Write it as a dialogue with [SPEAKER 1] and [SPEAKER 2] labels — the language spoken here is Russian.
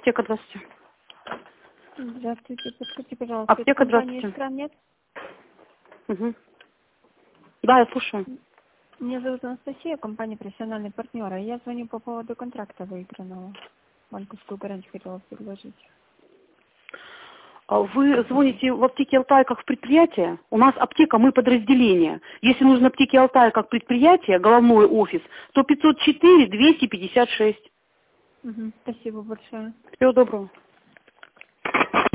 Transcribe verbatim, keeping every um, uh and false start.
[SPEAKER 1] Аптека, здравствуйте.
[SPEAKER 2] Здравствуйте, подскажите, пожалуйста,
[SPEAKER 1] Аптека,
[SPEAKER 2] это компания
[SPEAKER 1] здравствуйте.
[SPEAKER 2] «Экран», нет?
[SPEAKER 1] Угу. Да, я слушаю.
[SPEAKER 2] Меня зовут Анастасия, компания «Профессиональный партнер». Я звоню по поводу контракта выигранного. Банковскую гарантию хотела предложить.
[SPEAKER 1] А Вы звоните в аптеке Алтай как в предприятие? У нас аптека, мы подразделение. Если нужно аптеке Алтай как предприятие, головной офис, то пятьсот четыре двести пятьдесят шесть.
[SPEAKER 2] Угу, спасибо большое.
[SPEAKER 1] Всего доброго.